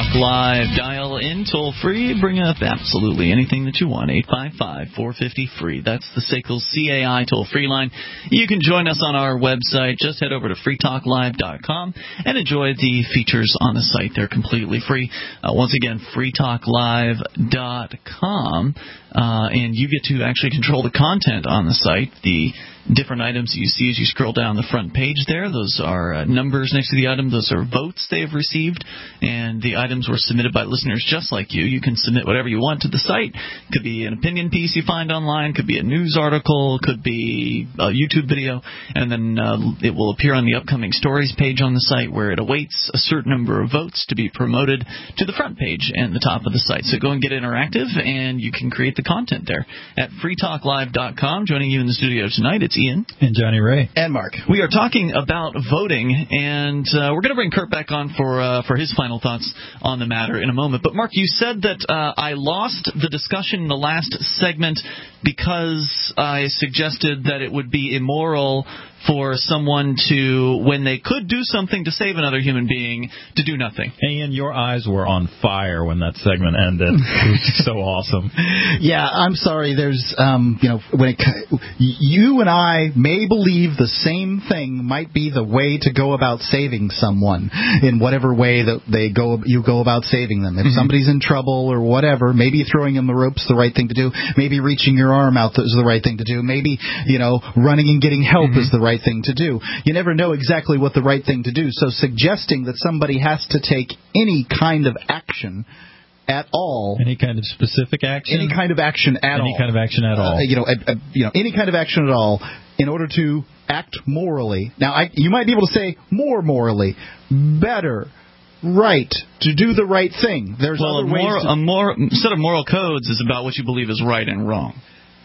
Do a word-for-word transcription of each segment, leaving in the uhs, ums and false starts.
Talk Live. Dial in toll free. Bring up absolutely anything that you want. eight five five, four five zero, free. That's the S A C L C A I toll free line. You can join us on our website. Just head over to free talk live dot com and enjoy the features on the site. They're completely free. Uh, once again, free talk live dot com. Uh, and you get to actually control the content on the site. The different items you see as you scroll down the front page there, those are uh, numbers next to the item. Those are votes they have received, and the items were submitted by listeners just like you. You can submit whatever you want to the site. Could be an opinion piece you find online, could be a news article, could be a YouTube video, and then uh, it will appear on the upcoming stories page on the site where it awaits a certain number of votes to be promoted to the front page and the top of the site. So go and get interactive, and you can create the content there at free talk live dot com. Joining you in the studio tonight, it's Ian. And Johnny Ray. And Mark. We are talking about voting, and uh, we're going to bring Kurt back on for uh, for his final thoughts on the matter in a moment. But, Mark, you said that uh, I lost the discussion in the last segment because I suggested that it would be immoral for someone to, when they could do something to save another human being, to do nothing. Ian, your eyes were on fire when that segment ended. It was so awesome. Yeah, I'm sorry. There's, um, you know, when it, you and I may believe the same thing might be the way to go about saving someone in whatever way that they go, you go about saving them. If mm-hmm. somebody's in trouble or whatever, maybe throwing them the rope's the right thing to do. Maybe reaching your arm out is the right thing to do. Maybe, you know, running and getting help mm-hmm. is the right thing to do. You never know exactly what the right thing to do. So suggesting that somebody has to take any kind of action at all, any kind of specific action, any kind of action at any all, any kind of action at all, uh, you know, uh, uh, you know, any kind of action at all, in order to act morally. Now, I, you might be able to say more morally, better, right, to do the right thing. There's well, other a, ways mor- to... a mor- set of moral codes is about what you believe is right and wrong.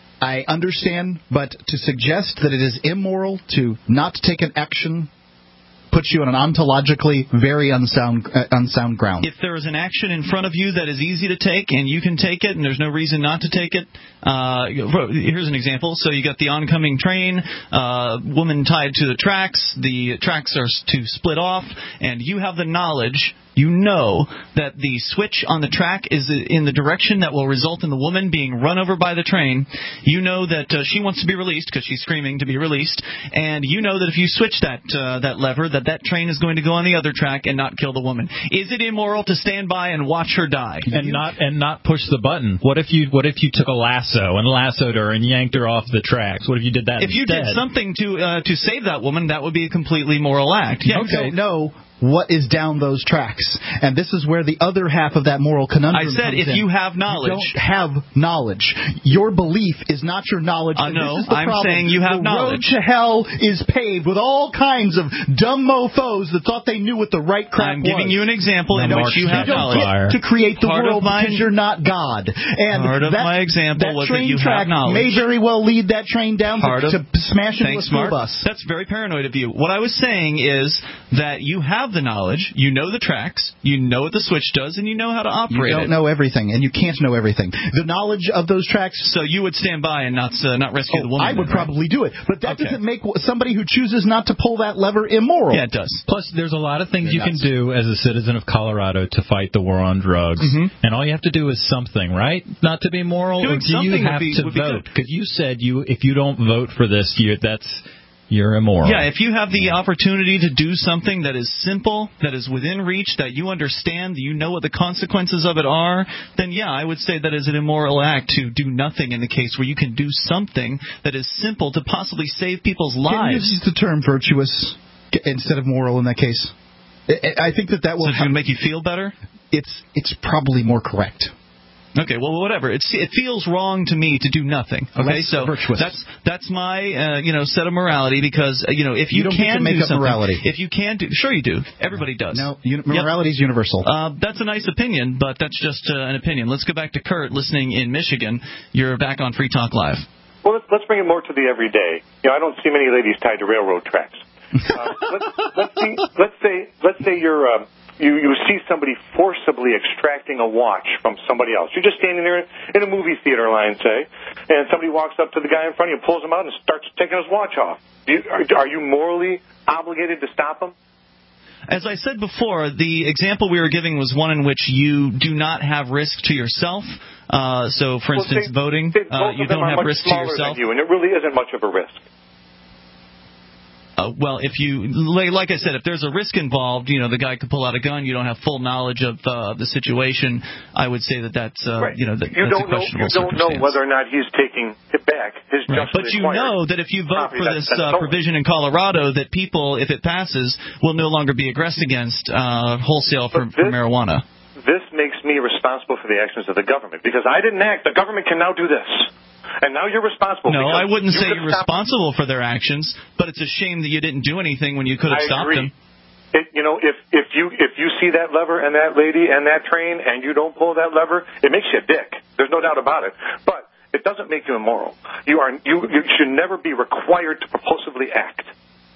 I understand, but to suggest that it is immoral to not take an action puts you on an ontologically very unsound uh, unsound ground. If there is an action in front of you that is easy to take and you can take it and there's no reason not to take it, uh, here's an example. So you got the oncoming train, uh, woman tied to the tracks, the tracks are to split off, and you have the knowledge, you know that the switch on the track is in the direction that will result in the woman being run over by the train. You know that uh, she wants to be released because she's screaming to be released, and you know that if you switch that uh, that lever, that that train is going to go on the other track and not kill the woman. Is it immoral to stand by and watch her die? And not and not push the button? What if you what if you took a lasso and lassoed her and yanked her off the tracks? What if you did that If instead? you did something to uh, to save that woman, that would be a completely moral act. Yeah, okay. No. What is down those tracks? And this is where the other half of that moral conundrum comes in. I said if in. you have knowledge. You don't have knowledge. Your belief is not your knowledge. Uh, no, this is the I'm problem. saying you have the knowledge. The road to hell is paved with all kinds of dumb mofos that thought they knew what the right crap I'm was. giving you an example in no, which you have you don't knowledge. get to create the part world my, because you're not God. And part of that, my example that was train that you track have knowledge. may very well lead that train down to, of, to smash into thanks, a school Mark. bus. That's very paranoid of you. What I was saying is that you have the knowledge, you know the tracks, you know what the switch does, and you know how to operate it. You don't know everything, and you can't know everything. The knowledge of those tracks... So you would stand by and not uh, not rescue oh, the woman? I would then, probably right? do it, but that okay. doesn't make somebody who chooses not to pull that lever immoral. Yeah, it does. Plus, there's a lot of things You're you nuts. can do as a citizen of Colorado to fight the war on drugs, mm-hmm. and all you have to do is something, right? Not to be moral, Doing or do you have be, to vote? Because you said you if you don't vote for this, you that's... You're immoral. Yeah, if you have the opportunity to do something that is simple, that is within reach, that you understand, that you know what the consequences of it are, then yeah, I would say that is an immoral act to do nothing in the case where you can do something that is simple to possibly save people's lives. Can you use the term virtuous instead of moral in that case? I think that that will... So it's going to make you feel better? It's It's probably more correct. Okay, well, whatever. It's, it feels wrong to me to do nothing. Okay, Less so virtuous. that's that's my uh, you know set of morality because uh, you know if you, you don't can get to make do up something, morality. if you can do, sure you do. Everybody does. No, uni- morality is yep. universal. Uh, that's a nice opinion, but that's just uh, an opinion. Let's go back to Kurt, listening in Michigan. You're back on Free Talk Live. Well, let's, let's bring it more to the everyday. You know, I don't see many ladies tied to railroad tracks. Uh, let's, let's, see, let's say let's say you're. Uh, You, you see somebody forcibly extracting a watch from somebody else. You're just standing there in a movie theater line, say, and somebody walks up to the guy in front of you, pulls him out, and starts taking his watch off. Do you, are, are you morally obligated to stop him? As I said before, the example we were giving was one in which you do not have risk to yourself. Uh, so, for well, instance, they, voting, they, uh, you don't have risk to yourself. You, and it really isn't much of a risk. Uh, well, if you, like I said, if there's a risk involved, you know, the guy could pull out a gun. You don't have full knowledge of uh, the situation. I would say that that's, uh, right. you know, that, you that's don't a questionable know, You don't know whether or not he's taking it back. His right. But you know that if you vote for this uh, provision in Colorado, that people, if it passes, will no longer be aggressed against uh, wholesale for, this, for marijuana. This makes me responsible for the actions of the government because I didn't act. The government can now do this. And now you're responsible. No, I wouldn't you say you're responsible them. for their actions, but it's a shame that you didn't do anything when you could have I stopped agree. them. It, you know, if if you if you see that lever and that lady and that train and you don't pull that lever, it makes you a dick. There's no doubt about it. But it doesn't make you immoral. You are you you should never be required to propulsively act.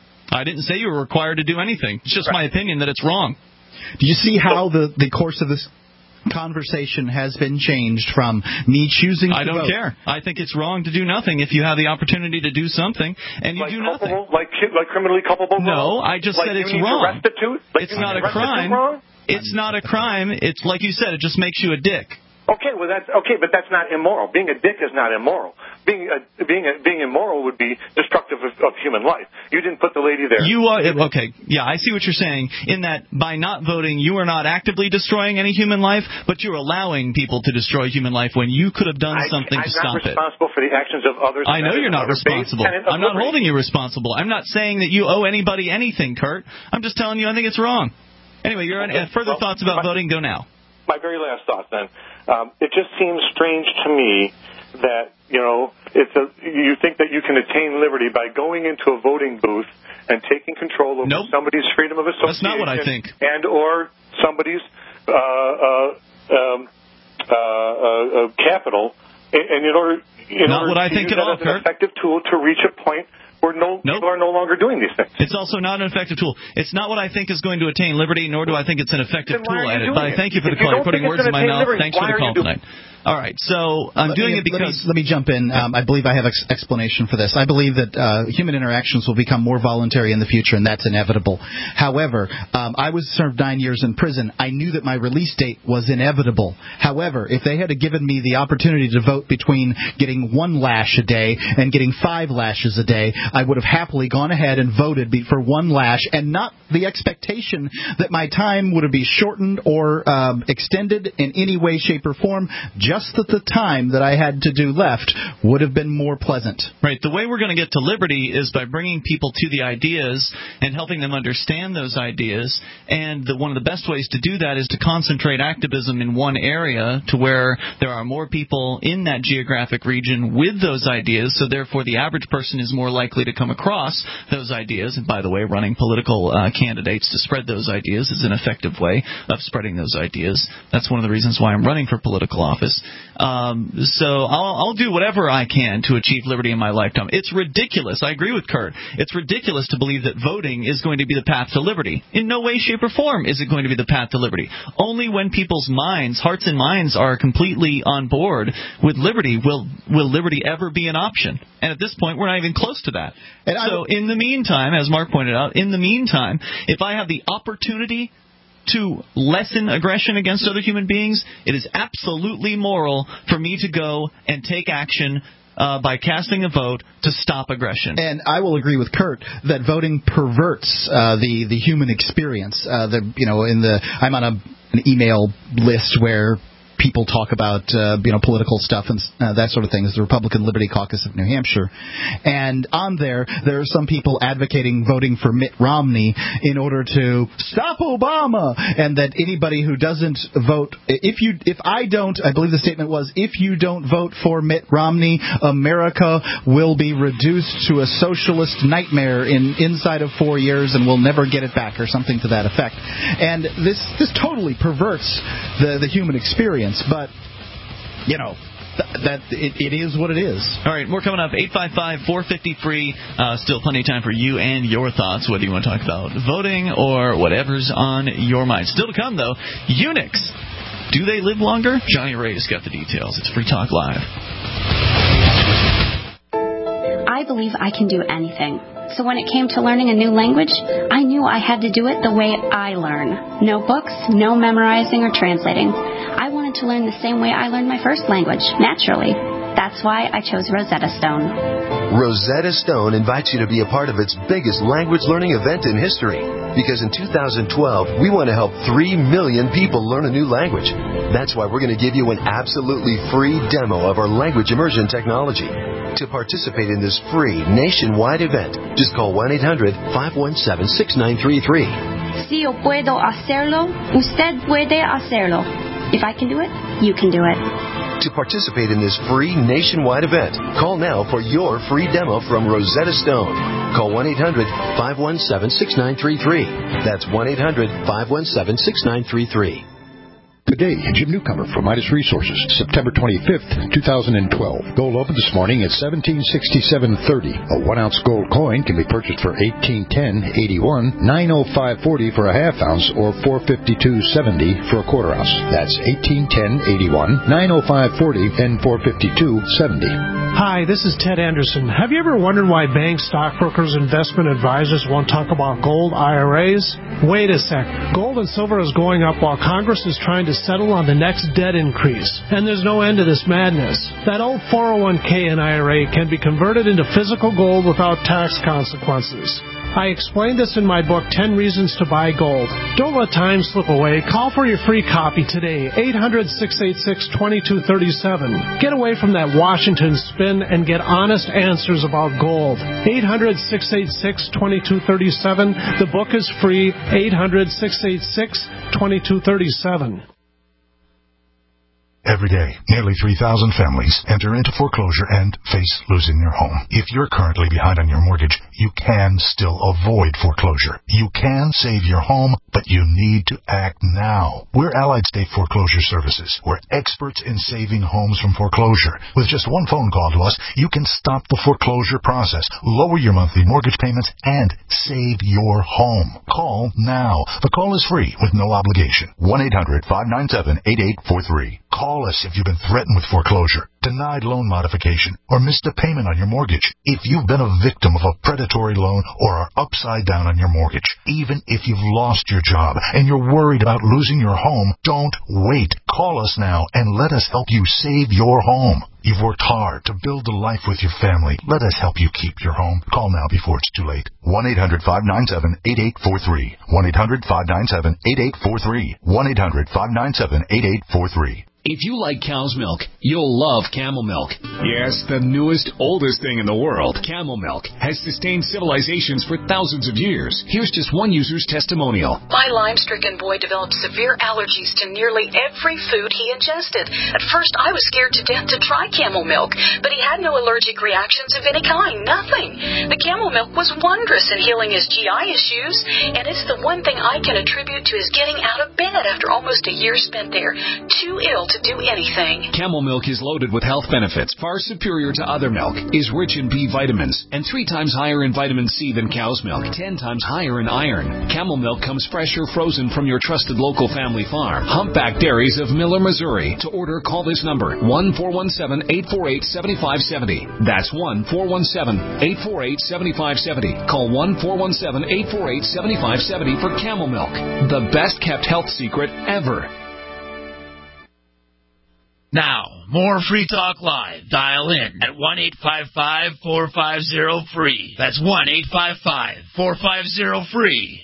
I didn't say you were required to do anything. It's just right. my opinion that it's wrong. Do you see how the the course of this conversation has been changed from me choosing to I don't vote. care. I think it's wrong to do nothing if you have the opportunity to do something and you like do culpable, nothing. Like like criminally culpable? No, I just like said it's you need wrong. To restitute? Like it's you not need a to crime. Wrong? It's not a crime. It's like you said, it just makes you a dick. Okay, well that's okay, but that's not immoral. Being a dick is not immoral. Being a, being a, being immoral would be destructive of, of human life. You didn't put the lady there. You are okay. Yeah, I see what you're saying. In that, by not voting, you are not actively destroying any human life, but you're allowing people to destroy human life when you could have done I, something I'm to stop it. I'm not responsible for the actions of others. I know you're not responsible. I'm not holding you responsible. I'm not saying that you owe anybody anything, Kurt. I'm just telling you I think it's wrong. Anyway, you're on, uh, further well, thoughts about my, voting? Go now. My very last thought, then. Um, it just seems strange to me that, you know, it's a, you think that you can attain liberty by going into a voting booth and taking control over nope. somebody's freedom of association. That's not what I think. And or somebody's uh, uh, um, uh, uh, capital. And, and in order, in not order what I to think use at that all, as an Kurt. effective tool to reach a point where no, nope. people are no longer doing these things. It's also not an effective tool. It's not what I think is going to attain liberty, nor do I think it's an effective tool at it. But I thank you for the call. You're putting words in my mouth. Liberty, Thanks for the call tonight. All right, so I'm let doing me, it because... Let me, let me jump in. Um, I believe I have an ex- explanation for this. I believe that uh, human interactions will become more voluntary in the future, and that's inevitable. However, um, I was served nine years in prison. I knew that my release date was inevitable. However, if they had given me the opportunity to vote between getting one lash a day and getting five lashes a day, I would have happily gone ahead and voted for one lash, and not the expectation that my time would be shortened or um, extended in any way, shape, or form. Just that the time that I had to do left would have been more pleasant. Right. The way we're going to get to liberty is by bringing people to the ideas and helping them understand those ideas. And the, one of the best ways to do that is to concentrate activism in one area to where there are more people in that geographic region with those ideas. So therefore, the average person is more likely to come across those ideas. And by the way, running political uh, candidates to spread those ideas is an effective way of spreading those ideas. That's one of the reasons why I'm running for political office. Um, so I'll, I'll do whatever I can to achieve liberty in my lifetime. It's ridiculous. I agree with Kurt. It's ridiculous to believe that voting is going to be the path to liberty. In no way, shape, or form is it going to be the path to liberty. Only when people's minds, hearts and minds, are completely on board with liberty will will liberty ever be an option. And at this point, we're not even close to that. And so I, in the meantime, as Mark pointed out, in the meantime, if I have the opportunity to lessen aggression against other human beings, it is absolutely moral for me to go and take action uh, by casting a vote to stop aggression. And I will agree with Kurt that voting perverts uh, the the human experience. Uh, the you know in the I'm on a, an email list where people talk about uh, you know political stuff and uh, that sort of thing. It's the Republican Liberty Caucus of New Hampshire, and on there there are some people advocating voting for Mitt Romney in order to stop Obama, and that anybody who doesn't vote, if you if I don't, I believe the statement was, if you don't vote for Mitt Romney, America will be reduced to a socialist nightmare in inside of four years, and we'll never get it back, or something to that effect. And this this totally perverts the the human experience. But, you know, th- that it, it is what it is. All right, more coming up. eight five five, four five zero, free. Uh, still plenty of time for you and your thoughts, whether you want to talk about voting or whatever's on your mind. Still to come, though, eunuchs. Do they live longer? Johnny Ray's got the details. It's Free Talk Live. I believe I can do anything. So when it came to learning a new language, I knew I had to do it the way I learn. No books, no memorizing or translating. I wanted to learn the same way I learned my first language, naturally. That's why I chose Rosetta Stone. Rosetta Stone invites you to be a part of its biggest language learning event in history. Because in two thousand twelve, we want to help three million people learn a new language. That's why we're going to give you an absolutely free demo of our language immersion technology. To participate in this free nationwide event, just call one eight hundred, five one seven, six nine three three. Si yo puedo hacerlo, usted puede hacerlo. If I can do it, you can do it. To participate in this free nationwide event, call now for your free demo from Rosetta Stone. Call one eight hundred, five one seven, six nine three three. That's one eight hundred, five one seven, six nine three three. Good day, Jim Newcomer from Midas Resources, September twenty-fifth, two thousand twelve. Gold opened this morning at seventeen sixty-seven thirty. A one-ounce gold coin can be purchased for eighteen ten eighty-one, nine oh five forty for a half ounce, or four fifty-two seventy for a quarter ounce. That's eighteen ten eighty-one, nine oh five forty, and four fifty-two seventy. Hi, this is Ted Anderson. Have you ever wondered why banks, stockbrokers, investment advisors won't talk about gold I R As? Wait a sec. Gold and silver is going up while Congress is trying to settle on the next debt increase. And there's no end to this madness. That old four oh one k and I R A can be converted into physical gold without tax consequences. I explained this in my book, ten Reasons to Buy Gold. Don't let time slip away. Call for your free copy today, eight hundred, six eight six, two two three seven. Get away from that Washington spin and get honest answers about gold. eight hundred, six eight six, two two three seven. The book is free, eight hundred, six eight six, two two three seven. Every day, nearly three thousand families enter into foreclosure and face losing their home. If you're currently behind on your mortgage, you can still avoid foreclosure. You can save your home, but you need to act now. We're Allied State Foreclosure Services. We're experts in saving homes from foreclosure. With just one phone call to us, you can stop the foreclosure process, lower your monthly mortgage payments, and save your home. Call now. The call is free with no obligation. one eight hundred, five nine seven, eight eight four three. Call us if you've been threatened with foreclosure, denied loan modification, or missed a payment on your mortgage. If you've been a victim of a predatory loan or are upside down on your mortgage, even if you've lost your job and you're worried about losing your home, don't wait. Call us now and let us help you save your home. You've worked hard to build a life with your family. Let us help you keep your home. Call now before it's too late. one eight hundred, five nine seven, eight eight four three. one eight hundred, five nine seven, eight eight four three. one eight hundred, five nine seven, eight eight four three. If you like cow's milk, you'll love Camel Milk. Yes, the newest, oldest thing in the world. Camel Milk has sustained civilizations for thousands of years. Here's just one user's testimonial. My Lyme-stricken boy developed severe allergies to nearly every food he ingested. At first, I was scared to death to try Camel Milk, but he had no allergic reactions of any kind, nothing. The Camel Milk was wondrous in healing his G I issues, and it's the one thing I can attribute to his getting out of bed after almost a year spent there, too ill to do anything. Camel Milk is loaded with health benefits, far superior to other milk, is rich in B vitamins, and three times higher in vitamin C than cow's milk, ten times higher in iron. Camel Milk comes fresh or frozen from your trusted local family farm. Humpback Dairies of Miller, Missouri. To order, call this number, one four one seven, eight four eight, seven five seven zero. That's one four one seven, eight four eight, seven five seven zero. Call one four one seven, eight four eight, seven five seven zero for Camel Milk, the best kept health secret ever. Now, more Free Talk Live. Dial in at one eight five five, four five zero, free. That's one eight five five, four five zero, free.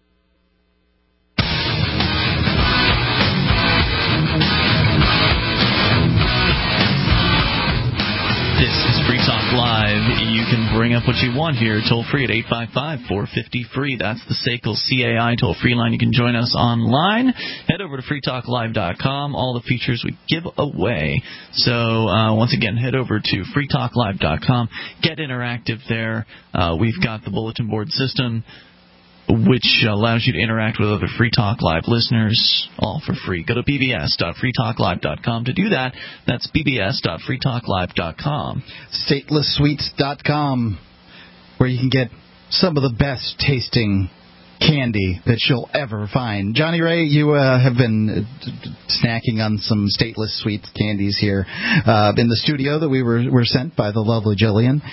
This is Free Talk Live. You can bring up what you want here, toll free at eight five five, four five zero, free. That's the S A C L C A I toll free line. You can join us online. Head over to free talk live dot com. All the features we give away. So, uh, once again, head over to free talk live dot com. Get interactive there. Uh, we've got the bulletin board system, which allows you to interact with other Free Talk Live listeners, all for free. Go to b b s dot free talk live dot com to do that. That's b b s dot free talk live dot com. stateless sweets dot com, where you can get some of the best tasting candy that you'll ever find. Johnny Ray, you uh, have been snacking on some Stateless Sweets candies here uh, in the studio that we were, were sent by the lovely Jillian.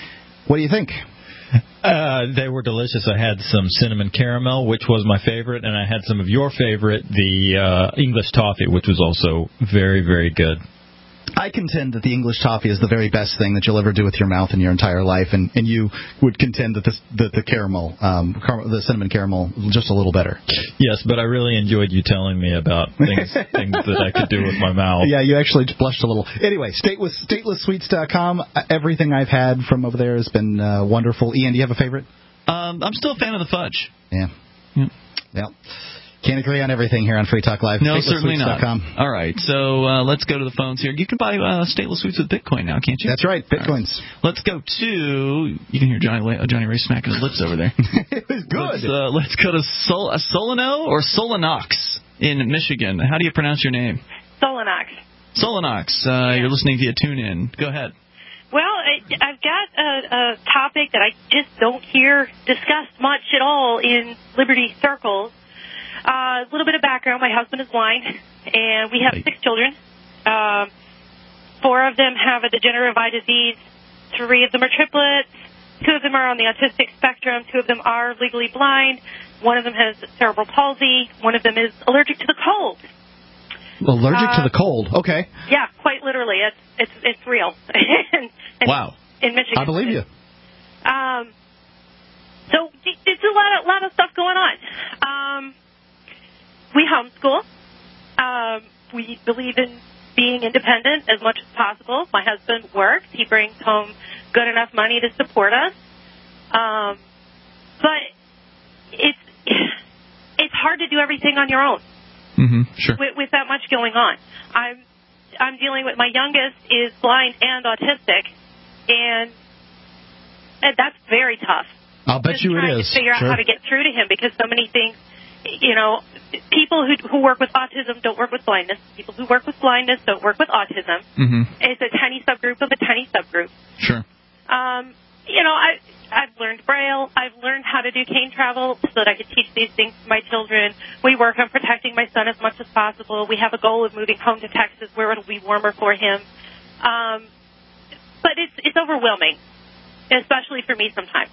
What do you think? Uh, they were delicious. I had some cinnamon caramel, which was my favorite, and I had some of your favorite, the uh, English toffee, which was also very, very good. I contend that the English toffee is the very best thing that you'll ever do with your mouth in your entire life, and, and you would contend that, this, that the caramel, um, car- the cinnamon caramel, just a little better. Yes, but I really enjoyed you telling me about things things that I could do with my mouth. Yeah, you actually blushed a little. Anyway, stateless, stateless sweets dot com. Everything I've had from over there has been uh, wonderful. Ian, do you have a favorite? Um, I'm still a fan of the fudge. Yeah. Yeah. Yeah. Can't agree on everything here on Free Talk Live. No, certainly not. All right, so uh, let's go to the phones here. You can buy uh, Stateless Sweets with Bitcoin now, can't you? That's right, Bitcoins. Right. Let's go to, you can hear Johnny, uh, Johnny Ray smacking his lips over there. It was good. Let's, uh, let's go to Sol- uh, Solano or Solanox in Michigan. How do you pronounce your name? Solanox. Solanox. Uh, yeah. You're listening via TuneIn. Go ahead. Well, I've got a, a topic that I just don't hear discussed much at all in Liberty circles. Uh, a little bit of background. My husband is blind, and we have six children. Um, four of them have a degenerative eye disease. Three of them are triplets. Two of them are on the autistic spectrum. Two of them are legally blind. One of them has cerebral palsy. One of them is allergic to the cold. Allergic uh, to the cold. Okay. Yeah, quite literally. It's it's it's real. and, and wow. In Michigan. I believe you. Um. So it's a lot of lot of stuff going on. Um. We homeschool. Um, we believe in being independent as much as possible. My husband works. He brings home good enough money to support us. Um, but it's it's hard to do everything on your own. Mm-hmm, sure. With, with that much going on. I'm I'm dealing with my youngest is blind and autistic, and, and that's very tough. I'll bet Just you it trying is. To figure sure. out how to get through to him because so many things. You know, people who who work with autism don't work with blindness. People who work with blindness don't work with autism. Mm-hmm. It's a tiny subgroup of a tiny subgroup. Sure. Um, you know, I I've learned Braille. I've learned how to do cane travel so that I could teach these things to my children. We work on protecting my son as much as possible. We have a goal of moving home to Texas where it'll be warmer for him. Um, but it's it's overwhelming, especially for me sometimes.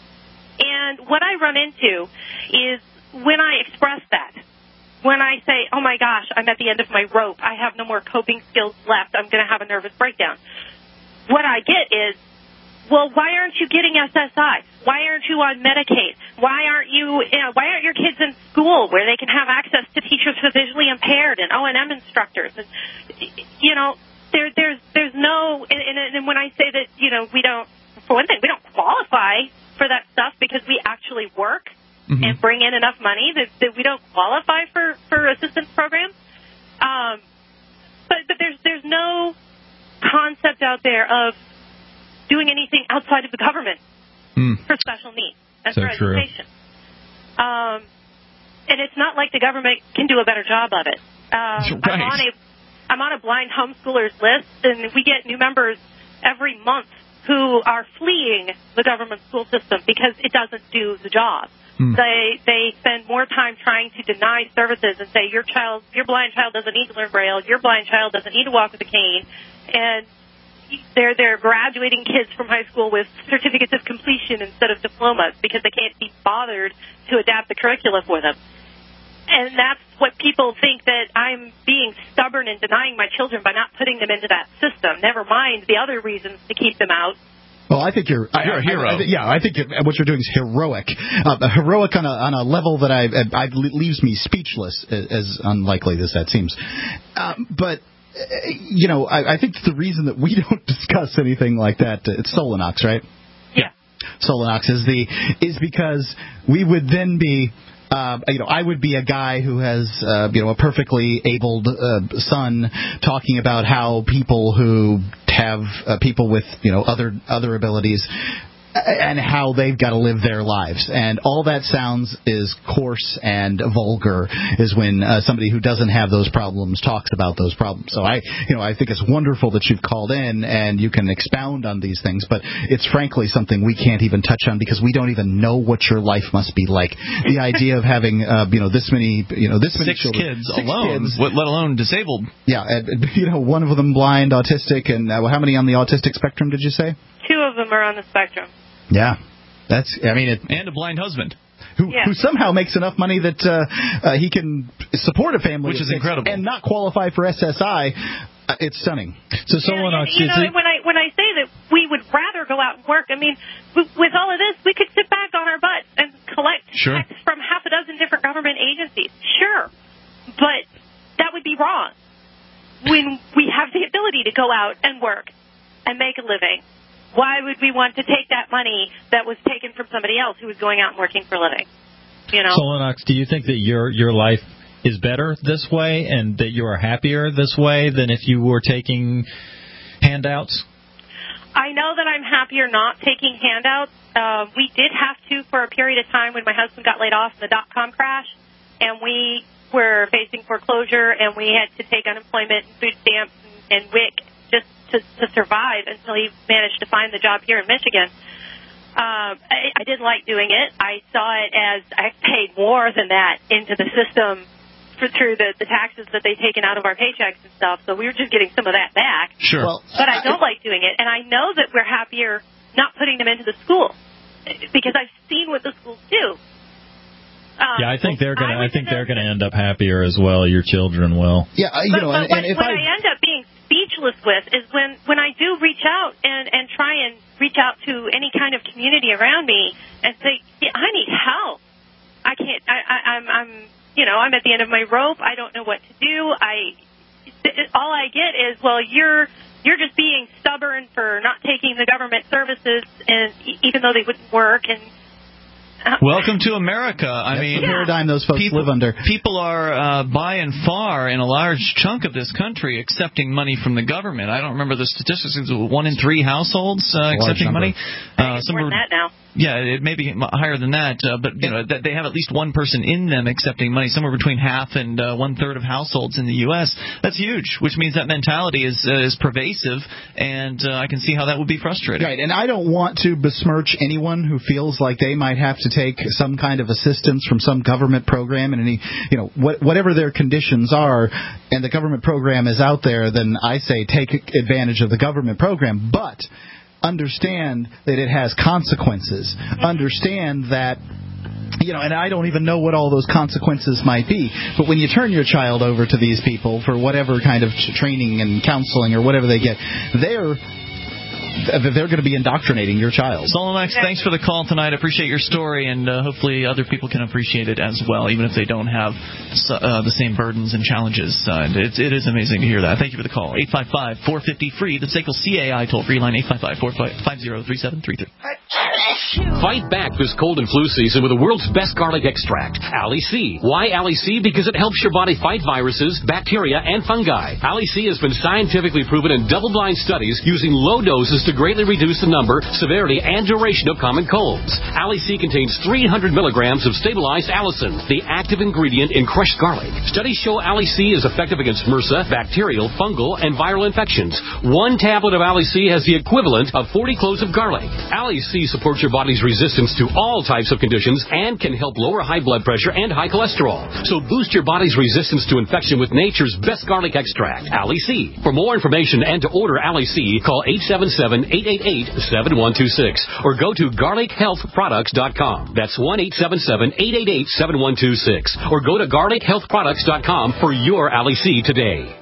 And what I run into is when I express that, when I say, oh, my gosh, I'm at the end of my rope, I have no more coping skills left, I'm going to have a nervous breakdown, what I get is, well, why aren't you getting S S I? Why aren't you on Medicaid? Why aren't you, you know, why aren't your kids in school where they can have access to teachers who are visually impaired and O and M instructors? And, you know, there, there's there's no, and, and, and when I say that, you know, we don't, for one thing, we don't qualify for that stuff because we actually work. Mm-hmm. And bring in enough money that, that we don't qualify for, for assistance programs. Um, but but there's there's no concept out there of doing anything outside of the government mm. for special needs and so for true. education. Um, and it's not like the government can do a better job of it. Um, right. I'm on a I'm on a blind homeschoolers list, and we get new members every month who are fleeing the government school system because it doesn't do the job. Hmm. They they spend more time trying to deny services and say your child, your blind child doesn't need to learn Braille, your blind child doesn't need to walk with a cane, and they're they're graduating kids from high school with certificates of completion instead of diplomas because they can't be bothered to adapt the curricula for them. And that's what people think, that I'm being stubborn and denying my children by not putting them into that system. Never mind the other reasons to keep them out. Well, I think you're, you're a hero. I, I, yeah, I think what you're doing is heroic. Uh, heroic on a on a level that I, I, I leaves me speechless, as unlikely as that seems. Um, but you know, I, I think the reason that we don't discuss anything like that, it's Solanox, right? Yeah. Solanox is the is because we would then be. Uh, you know, I would be a guy who has, uh, you know, a perfectly abled uh, son talking about how people who have uh, people with, you know, other other abilities and how they've got to live their lives. And all that sounds is coarse and vulgar is when uh, somebody who doesn't have those problems talks about those problems. So I, you know, I think it's wonderful that you've called in and you can expound on these things, but it's frankly something we can't even touch on because we don't even know what your life must be like. The idea of having, uh, you know, this many, you know, this many six children, kids six alone, kids, let alone disabled. Yeah, and, you know, one of them blind, autistic, and uh, how many on the autistic spectrum did you say? Two of them them are on the spectrum. Yeah. That's, I mean, it, and a blind husband. Who, yeah. who somehow makes enough money that uh, uh, he can support a family, which is incredible, and not qualify for S S I. Uh, it's stunning. So someone, yeah, you, you know, when I when I say that we would rather go out and work, I mean, with, with all of this, we could sit back on our butts and collect sure. checks from half a dozen different government agencies. Sure, but that would be wrong when we have the ability to go out and work and make a living. Why would we want to take that money that was taken from somebody else who was going out and working for a living? You know. Solenox, do you think that your your life is better this way and that you are happier this way than if you were taking handouts? I know that I'm happier not taking handouts. Uh, we did have to for a period of time when my husband got laid off in the dot-com crash, and we were facing foreclosure, and we had to take unemployment and food stamps and, and W I C just to, to survive until he managed to find the job here in Michigan. Um, I, I didn't like doing it. I saw it as I paid more than that into the system for, through the, the taxes that they've taken out of our paychecks and stuff, so we were just getting some of that back. Sure. Well, but I don't like doing it, and I know that we're happier not putting them into the school because I've seen what the schools do. Um, yeah, I think they're gonna. I, I think they're gonna end up happier as well. Your children will. Yeah, you but, know, but and, what, and if what I, I end up being speechless with is when when I do reach out and and try and reach out to any kind of community around me and say, yeah, I need help. I can't. I, I, I'm. I'm. You know, I'm at the end of my rope. I don't know what to do. I. All I get is, well, you're. You're just being stubborn for not taking the government services, and even though they wouldn't work. And uh, welcome to America. I That's mean, the paradigm those folks people, live under. People are uh, by and far in a large chunk of this country accepting money from the government. I don't remember the statistics. It's one in three households uh, accepting money. Uh, more than that now. Yeah, it may be higher than that, uh, but you know that they have at least one person in them accepting money. Somewhere between half and uh, one third of households in the U S That's huge, which means that mentality is uh, is pervasive, and uh, I can see how that would be frustrating. Right, and I don't want to besmirch anyone who feels like they might have to take some kind of assistance from some government program, and any, you know, what, whatever their conditions are, and the government program is out there, then I say take advantage of the government program, but understand that it has consequences. Understand that, you know, and I don't even know what all those consequences might be, but when you turn your child over to these people for whatever kind of training and counseling or whatever they get, they're they're going to be indoctrinating your child. Solenox, thanks for the call tonight. I appreciate your story, and uh, hopefully other people can appreciate it as well, even if they don't have uh, the same burdens and challenges. Uh, it, it is amazing to hear that. Thank you for the call. eight five five, four five zero, free. The S A C L C A I toll-free line, eight five five, four five zero, three seven three three. Fight back this cold and flu season with the world's best garlic extract, Ali C. Why Ali C? Because it helps your body fight viruses, bacteria, and fungi. Ali C has been scientifically proven in double-blind studies using low doses to greatly reduce the number, severity, and duration of common colds. Ali C contains three hundred milligrams of stabilized allicin, the active ingredient in crushed garlic. Studies show Ali C is effective against MRSA, bacterial, fungal, and viral infections. One tablet of Ali C has the equivalent of forty cloves of garlic. Ali C supports your body's resistance to all types of conditions and can help lower high blood pressure and high cholesterol. So boost your body's resistance to infection with nature's best garlic extract, Ali C. For more information and to order Ali C, call eight seven seven, eight eight eight, seven one two six or go to garlic health products dot com. That's one eight seven seven, eight eight eight, seven one two six or go to garlic health products dot com for your Ali C today.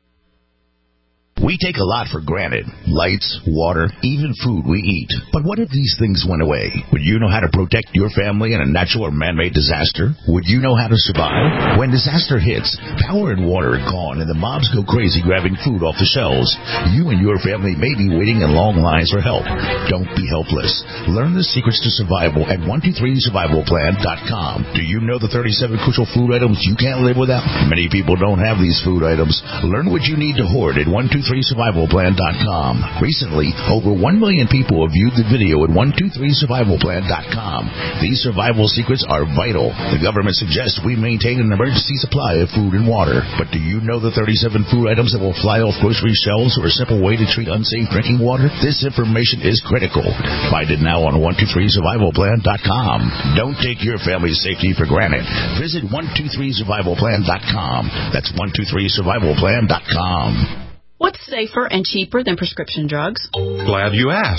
We take a lot for granted. Lights, water, even food we eat. But what if these things went away? Would you know how to protect your family in a natural or man-made disaster? Would you know how to survive? When disaster hits, power and water are gone and the mobs go crazy grabbing food off the shelves. You and your family may be waiting in long lines for help. Don't be helpless. Learn the secrets to survival at one two three survival plan dot com. Do you know the thirty-seven crucial food items you can't live without? Many people don't have these food items. Learn what you need to hoard at one two three survival plan dot com. Recently, over one million people have viewed the video at one two three survival plan dot com. These survival secrets are vital. The government suggests we maintain an emergency supply of food and water. But do you know the thirty-seven food items that will fly off grocery shelves or a simple way to treat unsafe drinking water? This information is critical. Find it now on one two three survival plan dot com. Don't take your family's safety for granted. Visit one two three survival plan dot com. That's one two three survival plan dot com. What's safer and cheaper than prescription drugs? Glad you asked.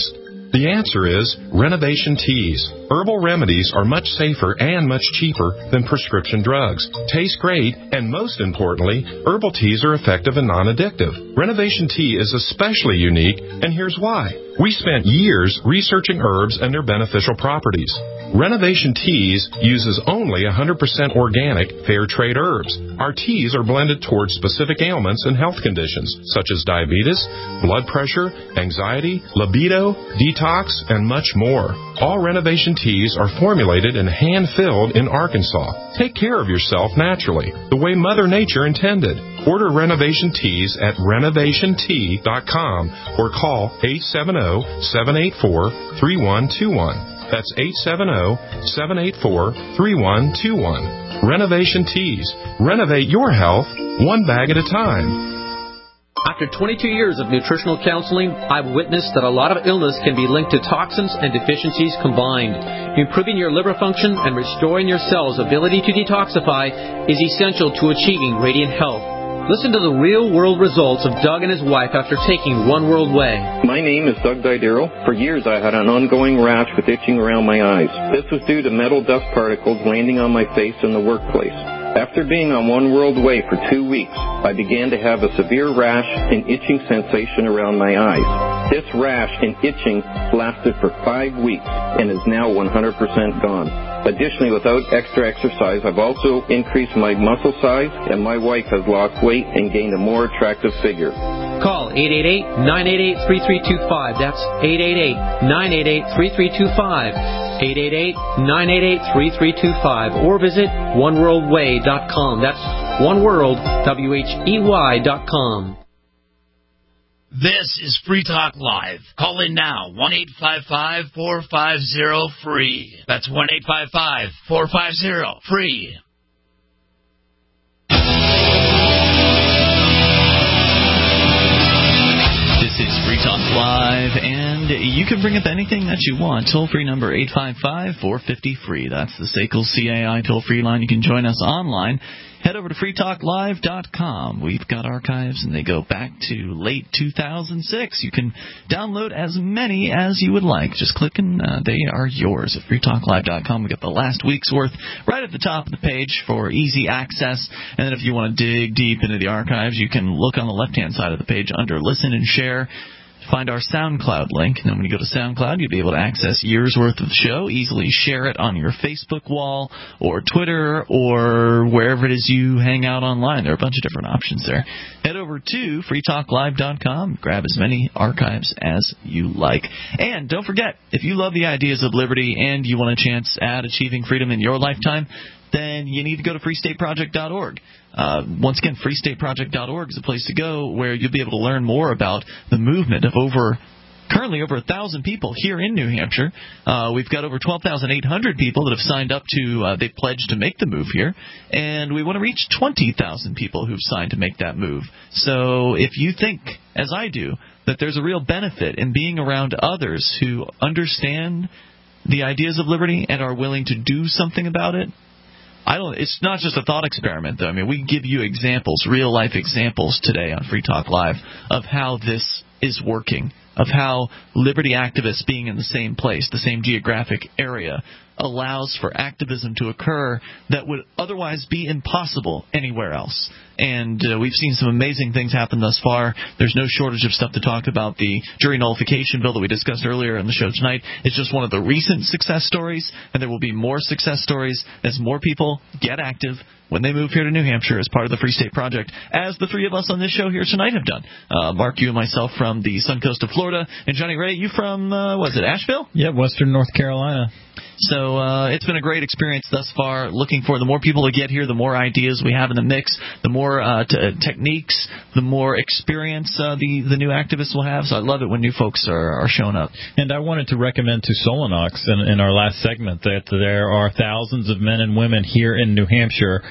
The answer is Renovation Teas. Herbal remedies are much safer and much cheaper than prescription drugs. Taste great, and most importantly, herbal teas are effective and non-addictive. Renovation Tea is especially unique, and here's why. We spent years researching herbs and their beneficial properties. Renovation Teas uses only one hundred percent organic, fair trade herbs. Our teas are blended towards specific ailments and health conditions, such as diabetes, blood pressure, anxiety, libido, detox, and much more. All Renovation Teas are formulated and hand-filled in Arkansas. Take care of yourself naturally, the way Mother Nature intended. Order Renovation Teas at renovation tea dot com or call eight seven zero, seven eight four, three one two one. That's eight seven zero, seven eight four, three one two one. Renovation Teas. Renovate your health one bag at a time. After twenty-two years of nutritional counseling, I've witnessed that a lot of illness can be linked to toxins and deficiencies combined. Improving your liver function and restoring your cells' ability to detoxify is essential to achieving radiant health. Listen to the real-world results of Doug and his wife after taking One World Way. My name is Doug Didero. For years I had an ongoing rash with itching around my eyes. This was due to metal dust particles landing on my face in the workplace. After being on One World Way for two weeks, I began to have a severe rash and itching sensation around my eyes. This rash and itching lasted for five weeks and is now one hundred percent gone. Additionally, without extra exercise, I've also increased my muscle size, and my wife has lost weight and gained a more attractive figure. Call eight eight eight, nine eight eight, three three two five. That's eight eight eight, nine eight eight, three three two five. eight eight eight, nine eight eight, three three two five. Or visit one world way dot com. That's oneworld, W H E Y dot com. This is Free Talk Live. Call in now, one eight five five, four five zero, free. That's one eight five five, four five zero, free. This is Free Talk Live, and you can bring up anything that you want. Toll-free number eight five five, four five zero, free. That's the S A C L C A I toll-free line. You can join us online. Head over to free talk live dot com. We've got archives, and they go back to late two thousand six. You can download as many as you would like. Just click, and uh, they are yours at free talk live dot com. We've got the last week's worth right at the top of the page for easy access. And then if you want to dig deep into the archives, you can look on the left-hand side of the page under Listen and Share. Find our SoundCloud link. And then when you go to SoundCloud, you'll be able to access years' worth of the show, easily share it on your Facebook wall or Twitter or wherever it is you hang out online. There are a bunch of different options there. Head over to free talk live dot com. Grab as many archives as you like. And don't forget, if you love the ideas of liberty and you want a chance at achieving freedom in your lifetime, then you need to go to free state project dot org. Uh, once again, free state project dot org is a place to go where you'll be able to learn more about the movement of over, currently over one thousand people here in New Hampshire. Uh, we've got over twelve thousand eight hundred people that have signed up to, uh, they've pledged to make the move here, and we want to reach twenty thousand people who've signed to make that move. So if you think, as I do, that there's a real benefit in being around others who understand the ideas of liberty and are willing to do something about it, I don't. It's not just a thought experiment, though. I mean, we give you examples, real-life examples today on Free Talk Live of how this is working, of how liberty activists being in the same place, the same geographic area, allows for activism to occur that would otherwise be impossible anywhere else. And uh, we've seen some amazing things happen thus far. There's no shortage of stuff to talk about. The jury nullification bill that we discussed earlier in the show tonight is just one of the recent success stories, and there will be more success stories as more people get active when they move here to New Hampshire as part of the Free State Project, as the three of us on this show here tonight have done. Uh, Mark, you and myself from the Sun Coast of Florida, and Johnny Ray, you from, uh, what is it, Asheville? Yeah, Western North Carolina. So uh, it's been a great experience thus far. Looking for the more people that get here, the more ideas we have in the mix, the more uh, t- techniques, the more experience uh, the, the new activists will have. So I love it when new folks are, are showing up. And I wanted to recommend to Solenox in, in our last segment that there are thousands of men and women here in New Hampshire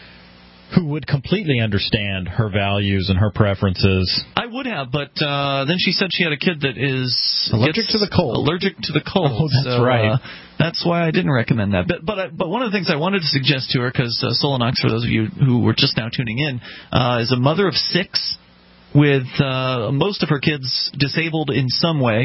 who would completely understand her values and her preferences. I would have, but uh, then she said she had a kid that is allergic to the cold. Allergic to the cold. Oh, that's so, right. Uh, that's why I didn't recommend that. But but uh, but one of the things I wanted to suggest to her, because uh, Solenox, for those of you who were just now tuning in, uh, is a mother of six with uh, most of her kids disabled in some way.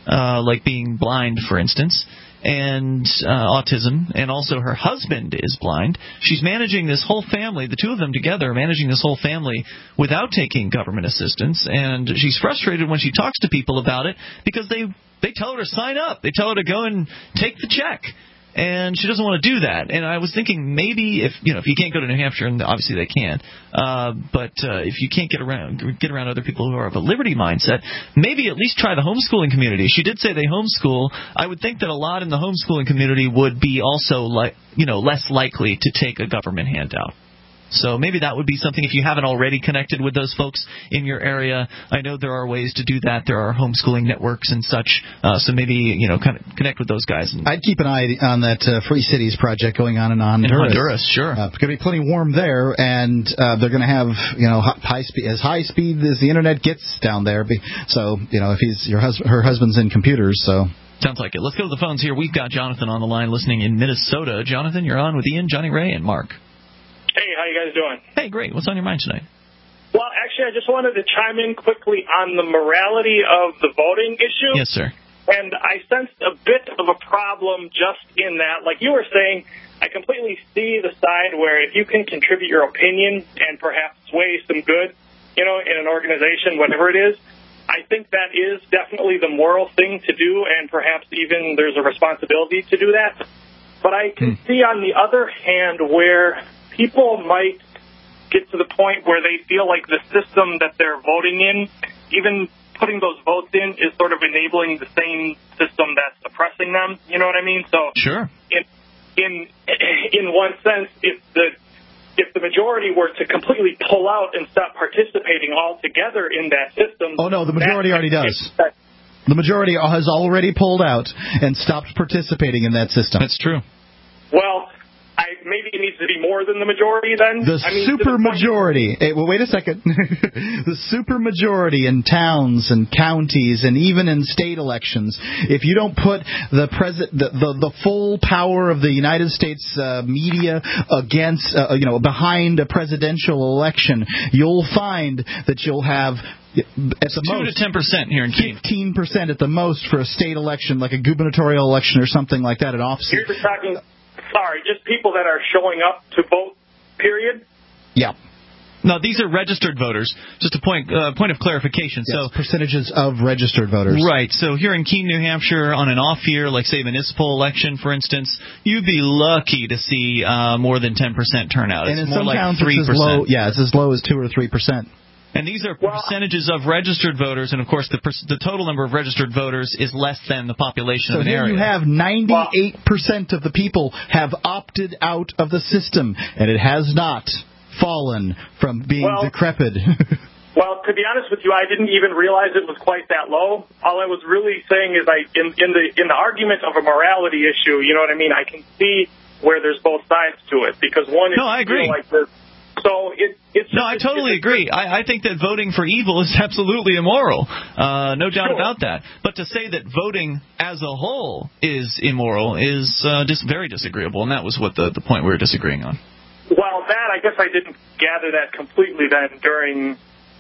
uh, like being blind, for instance, and uh, autism, and also her husband is blind. She's managing this whole family, the two of them together, are managing this whole family without taking government assistance, and she's frustrated when she talks to people about it because they they tell her to sign up. They tell her to go and take the check. And she doesn't want to do that. And I was thinking maybe if you know if you can't go to New Hampshire, and obviously they can, uh, but uh, if you can't get around get around other people who are of a liberty mindset, maybe at least try the homeschooling community. She did say they homeschool. I would think that a lot in the homeschooling community would be also like you know less likely to take a government handout. So maybe that would be something if you haven't already connected with those folks in your area. I know there are ways to do that. There are homeschooling networks and such. Uh, so maybe, you know, kind of connect with those guys. And I'd keep an eye on that uh, Free Cities project going on in Honduras. In Honduras, sure. Uh, it's going to be plenty warm there, and uh, they're going to have, you know, high speed, as high speed as the internet gets down there. So, you know, if he's your hus- her husband's in computers, so. Sounds like it. Let's go to the phones here. We've got Jonathan on the line listening in Minnesota. Jonathan, you're on with Ian, Johnny Ray, and Mark. Hey, how you guys doing? Hey, great. What's on your mind tonight? Well, actually, I just wanted to chime in quickly on the morality of the voting issue. Yes, sir. And I sensed a bit of a problem just in that, like you were saying, I completely see the side where if you can contribute your opinion and perhaps sway some good, you know, in an organization, whatever it is, I think that is definitely the moral thing to do, and perhaps even there's a responsibility to do that. But I can hmm. see on the other hand where people might get to the point where they feel like the system that they're voting in, even putting those votes in, is sort of enabling the same system that's oppressing them. You know what I mean? So, sure. In in in one sense, if the if the majority were to completely pull out and stop participating altogether in that system, oh no, the majority already does. The majority has already pulled out and stopped participating in that system. That's true. Well, I, maybe it needs to be more than the majority then? The I mean, super majority. Hey, well, wait a second. The super majority in towns and counties and even in state elections, if you don't put the pres- the, the, the full power of the United States uh, media against, uh, you know, behind a presidential election, you'll find that you'll have at the two most, to ten percent here in Keene. Fifteen percent at the most for a state election, like a gubernatorial election or something like that, an office. You're talking. Sorry, just people that are showing up to vote, period? Yeah. No, these are registered voters. Just a point uh, point of clarification. Yes, so percentages of registered voters. Right. So here in Keene, New Hampshire, on an off year, like, say, municipal election, for instance, you'd be lucky to see uh, more than ten percent turnout. It's and in more some like towns three percent. It's as low, yeah, it's as low as two or three percent. And these are percentages of registered voters, and of course the per- the total number of registered voters is less than the population so of an here area. You have ninety-eight percent of the people have opted out of the system, and it has not fallen from being well, decrepit. Well, to be honest with you, I didn't even realize it was quite that low. All I was really saying is, I in, in the in the argument of a morality issue, you know what I mean? I can see where there's both sides to it, because one is no, I agree. Like this. So it, it's no, I totally agree. I, I think that voting for evil is absolutely immoral. Uh, no doubt sure. about that. But to say that voting as a whole is immoral is uh, just very disagreeable, and that was what the, the point we were disagreeing on. Well, that, I guess I didn't gather that completely then during...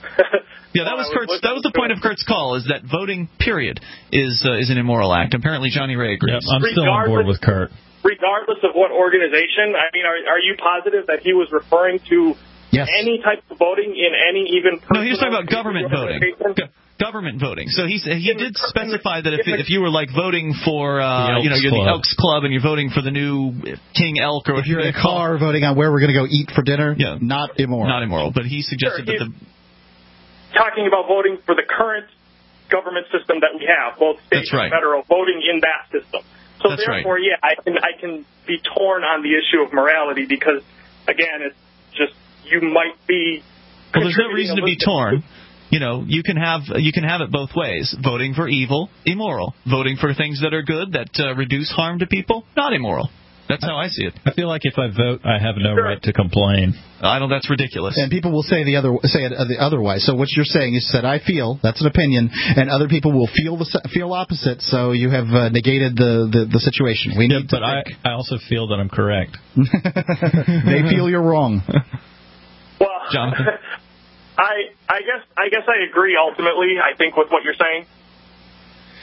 yeah, that was Kurt's. That was the point of Kurt's call, is that voting, period, is uh, is an immoral act. Apparently Johnny Ray agrees. Yep, I'm still on board with Kurt. Regardless of what organization, I mean, are, are you positive that he was referring to yes. any type of voting in any even personal... No, he was talking about government voting. Go- government voting. So he he did specify that if if you were like voting for uh, you know you're the Elks Club and you're voting for the new King Elk, or if you're in a car voting on where we're going to go eat for dinner, yeah, not immoral. Not immoral. But he suggested sure, that the talking about voting for the current government system that we have, both state right. and federal, voting in that system. So That's therefore, right. yeah, I can I can be torn on the issue of morality, because again, it's just you might be. Well, there's no reason to be torn. You know, you can have you can have it both ways. Voting for evil, immoral. Voting for things that are good, that uh, reduce harm to people, not immoral. That's how I see it. I feel like if I vote, I have no sure. right to complain. I don't. That's ridiculous. And people will say the other say it the otherwise. So what you're saying is that I feel, that's an opinion, and other people will feel the feel opposite. So you have uh, negated the, the, the situation. We yeah, need but to I think. I also feel that I'm correct. They feel you're wrong. Well, Jonathan, I I guess I guess I agree ultimately. I think with what you're saying.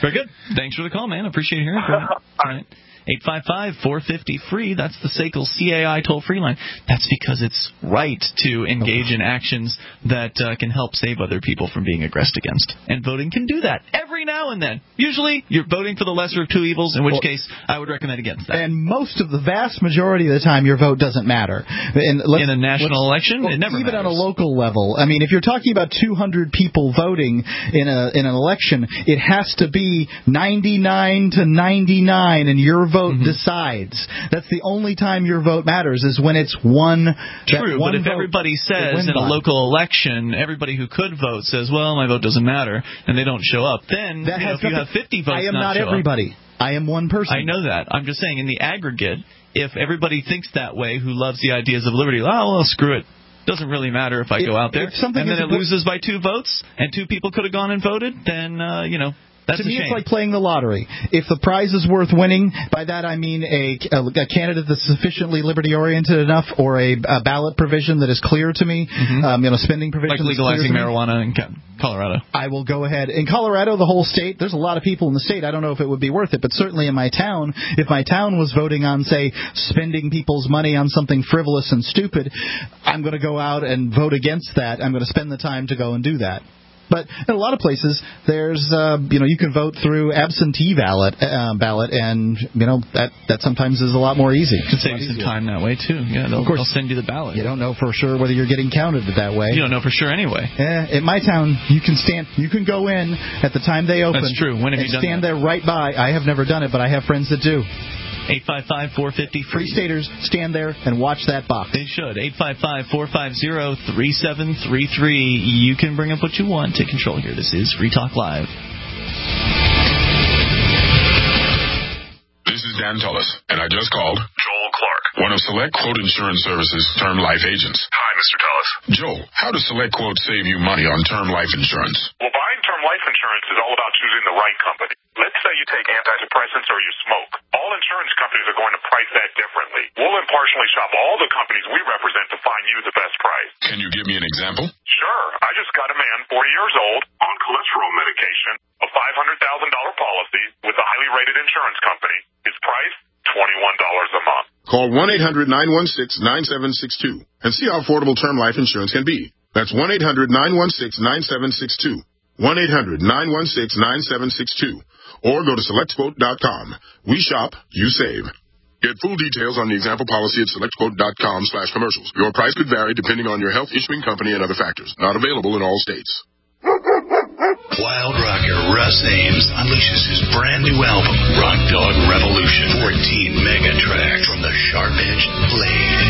Very good. Thanks for the call, man. I appreciate hearing from you. All right. eight five five, four five zero, free. That's the S A C L C A I toll-free line. That's because it's right to engage in actions that uh, can help save other people from being aggressed against. And voting can do that every now and then. Usually, you're voting for the lesser of two evils, in which well, case I would recommend against that. And most of the vast majority of the time, your vote doesn't matter. In a national election, well, it never even matters. on a local level. I mean, if you're talking about two hundred people voting in a in an election, it has to be ninety-nine to ninety-nine, and your vote mm-hmm. decides. That's the only time your vote matters, is when it's one. True, one but if everybody says in a local election, everybody who could vote says, well, my vote doesn't matter, and they don't show up, then that you know, if you have fifty votes I am not, not everybody. Up, I am one person. I know that. I'm just saying, in the aggregate, if everybody thinks that way who loves the ideas of liberty, oh, well, screw it. Doesn't really matter if I if, go out there. And then it important, loses by two votes, and two people could have gone and voted, then, uh, you know, that's to a me, shame. It's like playing the lottery. If the prize is worth winning, by that I mean a, a, a candidate that's sufficiently liberty-oriented enough, or a, a ballot provision that is clear to me, mm-hmm. um, you know, spending provision like legalizing marijuana in Colorado. I will go ahead. In Colorado, the whole state, there's a lot of people in the state. I don't know if it would be worth it, but certainly in my town, if my town was voting on, say, spending people's money on something frivolous and stupid, I'm going to go out and vote against that. I'm going to spend the time to go and do that. But in a lot of places, there's, uh, you know, you can vote through absentee ballot, uh, ballot, and, you know, that, that sometimes is a lot more easy. You can save you some time that way, too. Yeah, they'll, of course, they'll send you the ballot. You don't know for sure whether you're getting counted that way. You don't know for sure anyway. Yeah, in my town, you can stand, you can go in at the time they open. That's true. When have and you done stand that? there right by. I have never done it, but I have friends that do. eight five five, four five zero, free. Free staters, stand there and watch that box. They should. eight five five, four five zero, three seven three three. You can bring up what you want. Take control here. This is Free Talk Live. This is Dan Tullis, and I just called Joel Clark, one of Select Quote Insurance Services' term life agents. Hi, Mister Tullis. Joel, how does Select Quote save you money on term life insurance? Well, buying term life insurance is all about choosing the right company. Let's say you take antidepressants or you smoke. All insurance companies are going to price that differently. We'll impartially shop all the companies we represent to find you the best price. Can you give me an example? Sure. I just got a man, forty years old, on cholesterol medication, a five hundred thousand dollars policy with a highly rated insurance company. His price, twenty-one dollars a month. Call one eight hundred, nine one six, nine seven six two and see how affordable term life insurance can be. That's one eight hundred, nine one six, nine seven six two. one eight hundred, nine one six, nine seven six two. Or go to select quote dot com. We shop, you save. Get full details on the example policy at select quote dot com slash commercials. Your price could vary depending on your health, issuing company, and other factors. Not available in all states. Wild rocker Russ Ames unleashes his brand new album, Rock Dog Revolution. fourteen mega tracks from the sharp-edged blade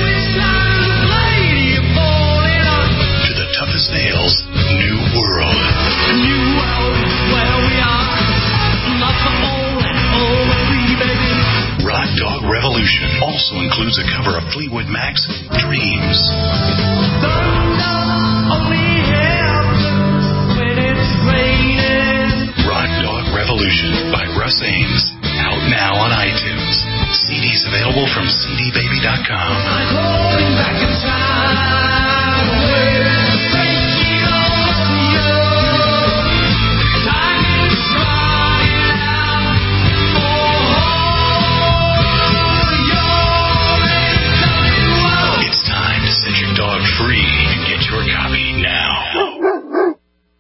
to the toughest nails, New World. New world where we are, not the old and old free, baby. Rock Dog Revolution also includes a cover of Fleetwood Mac's Dreams. Rock Dog Revolution by Russ Ames. Out now on iTunes. C Ds available from C D baby dot com. I'm holding back in time. Breaking all of you. Time is running out. Oh, it's time to set your dog free and get your copy now.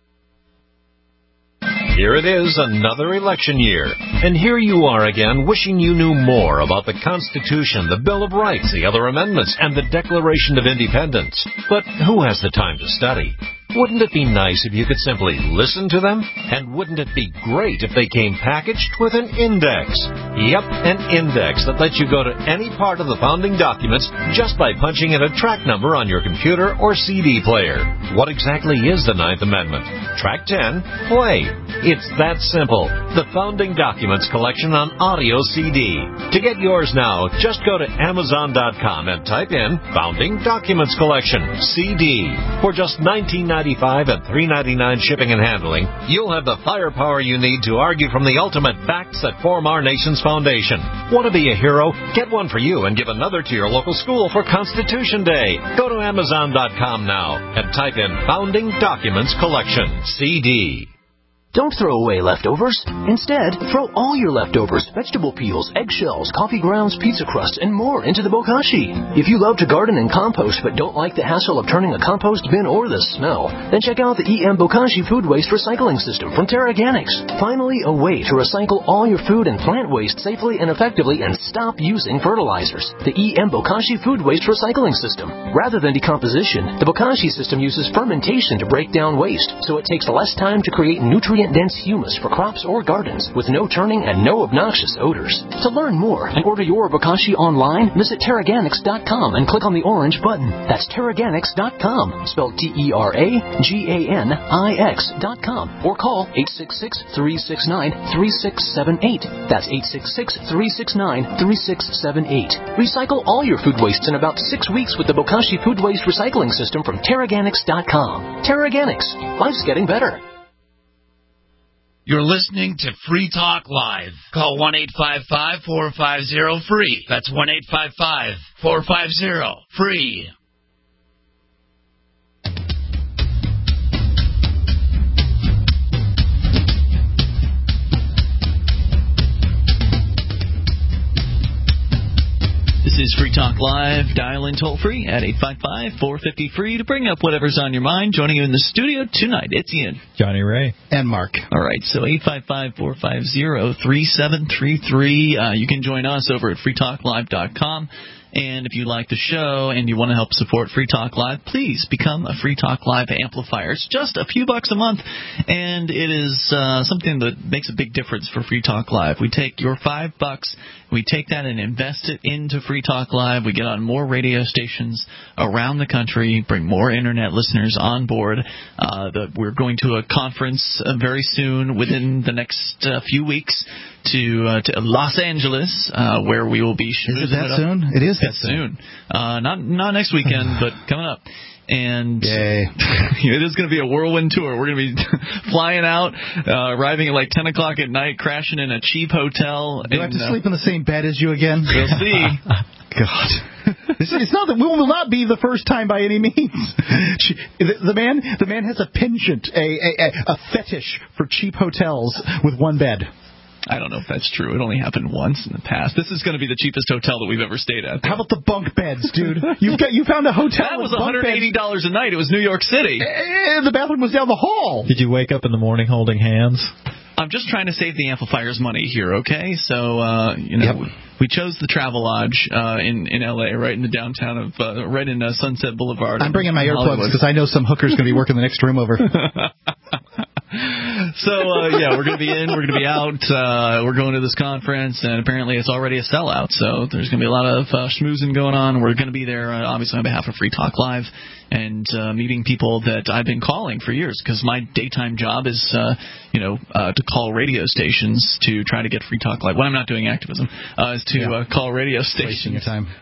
Here it is, another election year. And here you are again, wishing you knew more about the Constitution, the Bill of Rights, the other amendments, and the Declaration of Independence. But who has the time to study? Wouldn't it be nice if you could simply listen to them? And wouldn't it be great if they came packaged with an index? Yep, an index that lets you go to any part of the founding documents just by punching in a track number on your computer or C D player. What exactly is the Ninth Amendment? Track ten, play. It's that simple. The Founding Documents Collection on audio C D. To get yours now, just go to amazon dot com and type in Founding Documents Collection, C D. For just nineteen ninety-five and three ninety-nine shipping and handling, you'll have the firepower you need to argue from the ultimate facts that form our nation's foundation. Want to be a hero? Get one for you and give another to your local school for Constitution Day. Go to amazon dot com now and type in Founding Documents Collection, C D. Don't throw away leftovers. Instead, throw all your leftovers, vegetable peels, eggshells, coffee grounds, pizza crusts, and more into the bokashi. If you love to garden and compost but don't like the hassle of turning a compost bin or the smell, then check out the E M Bokashi Food Waste Recycling System from TerraGanix. Finally, a way to recycle all your food and plant waste safely and effectively and stop using fertilizers. The E M Bokashi Food Waste Recycling System. Rather than decomposition, the Bokashi system uses fermentation to break down waste, so it takes less time to create nutrient-dense humus for crops or gardens with no turning and no obnoxious odors. To learn more and order your Bokashi online, visit Terraganix dot com and click on the orange button. That's Terraganix dot com, spelled T E R A G A N I X dot com, or call eight six six, three six nine, three six seven eight. That's eight six six, three six nine, three six seven eight. Recycle all your food wastes in about six weeks with the Bokashi Food Waste Recycling System from Terraganix dot com. Terraganix. Life's getting better. You're listening to Free Talk Live. Call one eight five five, four five zero, free. That's one eight five five, four five zero, free. This is Free Talk Live. Dial in toll free at eight five five, four five zero, free to bring up whatever's on your mind. Joining you in the studio tonight, it's Ian, Johnny Ray, and Mark. All right, so eight five five, four five zero, three seven three three. Uh, you can join us over at free talk live dot com. And if you like the show and you want to help support Free Talk Live, please become a Free Talk Live amplifier. It's just a few bucks a month, and it is uh, something that makes a big difference for Free Talk Live. We take your five bucks, we take that and invest it into Free Talk Live. We get on more radio stations around the country, bring more Internet listeners on board. Uh, the, we're going to a conference uh, very soon, within the next uh, few weeks, to uh, to Los Angeles, uh, where we will be. Is it that soon? It is that soon. Uh, not not next weekend, but coming up. And Yay. It is going to be a whirlwind tour. We're going to be flying out, uh, arriving at like ten o'clock at night, crashing in a cheap hotel. Do I have to uh, sleep in the same bed as you again? We'll see. God. It's, it's not that we will not be the first time by any means. She, the, the man, the man has a penchant, a, a a fetish for cheap hotels with one bed. I don't know if that's true. It only happened once in the past. This is going to be the cheapest hotel that we've ever stayed at. How about the bunk beds, dude? You've got you found a hotel. That was with one hundred eighty dollars a night. It was New York City. And the bathroom was down the hall. Did you wake up in the morning holding hands? I'm just trying to save the amplifiers money here, okay? So, uh, you know, yep. we chose the Travelodge uh, in in L A, right in the downtown of, uh, right in uh, Sunset Boulevard. I'm bringing my earplugs because I know some hooker's going to be working the next room over. So, uh, yeah, we're going to be in, we're going to be out, uh, we're going to this conference, and apparently it's already a sellout, so there's going to be a lot of uh, schmoozing going on. We're going to be there, uh, obviously, on behalf of Free Talk Live, and uh, meeting people that I've been calling for years, because my daytime job is, uh, you know, uh, to call radio stations to try to get Free Talk Live. When I'm not doing activism, uh, is to yeah. uh, call radio stations. Wasting your time.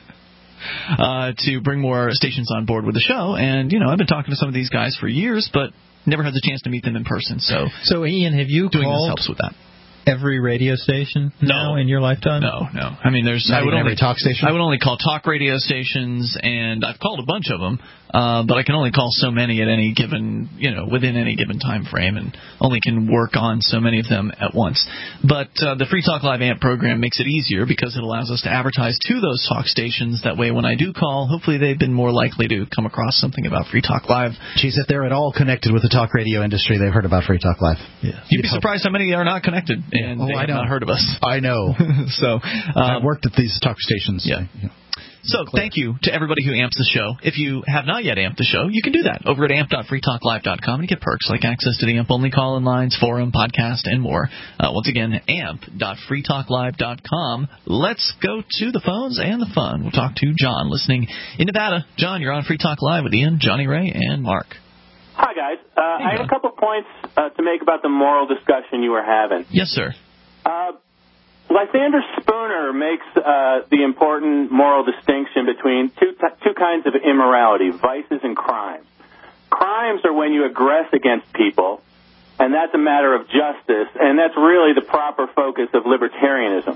uh, to bring more stations on board with the show, and, you know, I've been talking to some of these guys for years, but never had the chance to meet them in person. So, so Ian, have you doing called this helps with that. Every radio station no. now in your lifetime? No, no. I mean, there's Not I would even only every talk station. I would only call talk radio stations, and I've called a bunch of them, uh, but I can only call so many at any given, you know, within any given time frame, and only can work on so many of them at once. But uh, the Free Talk Live A M P program makes it easier because it allows us to advertise to those talk stations. That way, when I do call, hopefully they've been more likely to come across something about Free Talk Live. Geez, if they're at all connected with the talk radio industry, they've heard about Free Talk Live. Yeah. You'd, You'd be hope. surprised how many are not connected, and oh, they I have know. not heard of us. I know. so um, I've worked at these talk stations. Yeah. You know. So thank you to everybody who amps the show. If you have not yet amped the show, you can do that over at amp dot free talk live dot com and get perks like access to the AMP-only call-in lines, forum, podcast, and more. Uh, once again, amp dot free talk live dot com. Let's go to the phones and the fun. We'll talk to John listening in Nevada. John, you're on Free Talk Live with Ian, Johnny Ray, and Mark. Hi, guys. Uh, hey, I have a couple points uh, to make about the moral discussion you were having. Yes, sir. Uh, Lysander Spooner makes uh, the important moral distinction between two t- two kinds of immorality, vices and crimes. Crimes are when you aggress against people, and that's a matter of justice, and that's really the proper focus of libertarianism.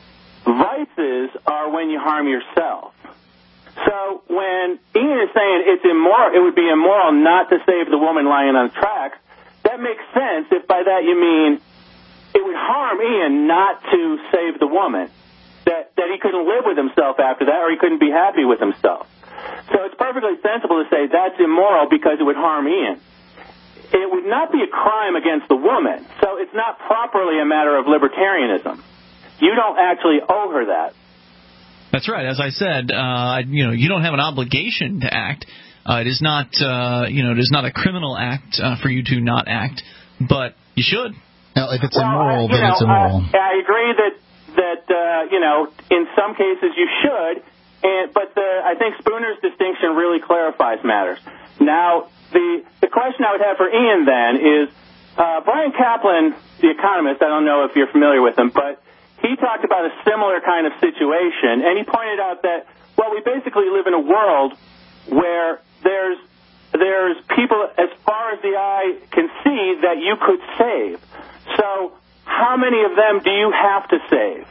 Vices are when you harm yourself. So when Ian is saying it's immoral, it would be immoral not to save the woman lying on the tracks, that makes sense if by that you mean it would harm Ian not to save the woman, that, that he couldn't live with himself after that, or he couldn't be happy with himself. So it's perfectly sensible to say that's immoral because it would harm Ian. It would not be a crime against the woman, so it's not properly a matter of libertarianism. You don't actually owe her that. That's right. As I said, uh, you know, you don't have an obligation to act. Uh, it is not, uh, you know, it is not a criminal act uh, for you to not act, but you should. Now, if it's well, immoral, I, then know, it's immoral. I, I agree that that uh, you know, in some cases you should, and but the, I think Spooner's distinction really clarifies matters. Now, the the question I would have for Ian then is uh, Brian Kaplan, the economist. I don't know if you're familiar with him, but he talked about a similar kind of situation, and he pointed out that, well, we basically live in a world where there's there's people as far as the eye can see that you could save. So how many of them do you have to save?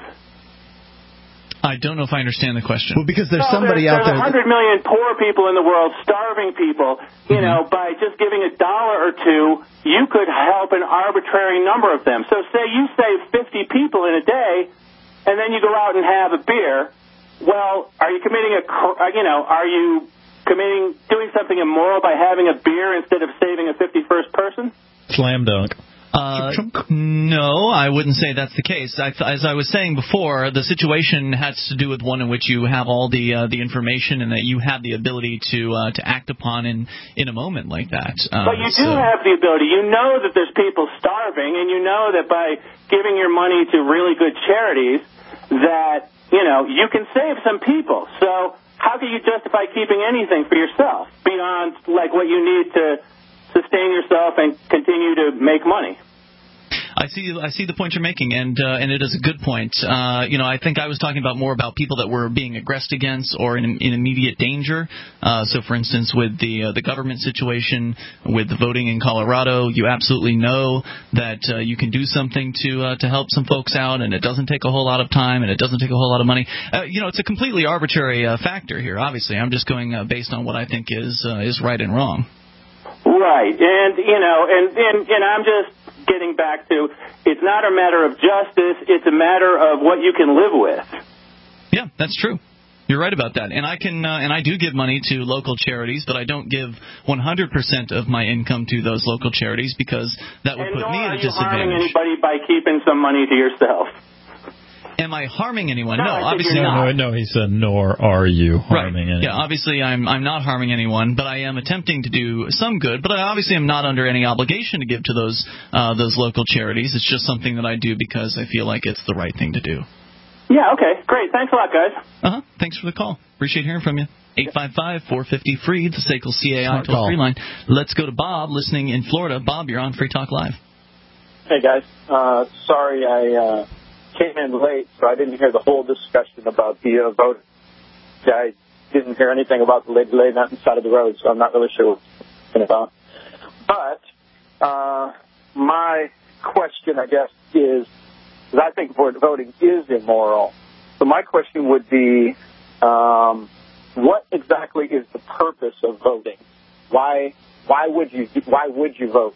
I don't know if I understand the question. Well, because there's no, somebody there's, out there. There's one hundred million poor people in the world, starving people. You mm-hmm. know, by just giving a dollar or two, you could help an arbitrary number of them. So say you save fifty people in a day, and then you go out and have a beer. Well, are you committing a, you know, are you committing, doing something immoral by having a beer instead of saving a fifty-first person? Slam dunk. Uh, no, I wouldn't say that's the case. I, as I was saying before, the situation has to do with one in which you have all the uh, the information and that you have the ability to uh, to act upon in, in a moment like that. Uh, but you so. do have the ability. You know that there's people starving, and you know that by giving your money to really good charities, that you know you can save some people. So how can you justify keeping anything for yourself beyond like what you need to sustain yourself and continue to make money? I see. I see the point you're making, and uh, and it is a good point. Uh, you know, I think I was talking about more about people that were being aggressed against or in, in immediate danger. Uh, so, for instance, with the uh, the government situation, with the voting in Colorado, you absolutely know that uh, you can do something to uh, to help some folks out, and it doesn't take a whole lot of time, and it doesn't take a whole lot of money. Uh, you know, it's a completely arbitrary uh, factor here. Obviously, I'm just going uh, based on what I think is uh, is right and wrong. Right, and you know, and and, and I'm just getting back to, it's not a matter of justice, it's a matter of what you can live with. Yeah, that's true. You're right about that. And I can, uh, and I do give money to local charities, but I don't give one hundred percent of my income to those local charities because that would and put nor me at are a you disadvantage. Harming anybody by keeping some money to yourself? Am I harming anyone? No, No, I obviously no, not. No, no, he said, nor are you harming right. anyone. Yeah, obviously I'm I'm not harming anyone, but I am attempting to do some good. But I obviously am not under any obligation to give to those uh, those local charities. It's just something that I do because I feel like it's the right thing to do. Yeah, okay, great. Thanks a lot, guys. Uh-huh. Thanks for the call. Appreciate hearing from you. eight five five, four five zero, free, the S A C L C A I toll-free line. Let's go to Bob, listening in Florida. Bob, you're on Free Talk Live. Hey, guys. Uh, sorry I uh, came in late, so I didn't hear the whole discussion about the uh, vote. I didn't hear anything about the lady laying out on the side of the road, so I'm not really sure what it's talking about. But uh, my question, I guess, is, because I think voting is immoral, so my question would be, um, what exactly is the purpose of voting? Why why would you why would you vote?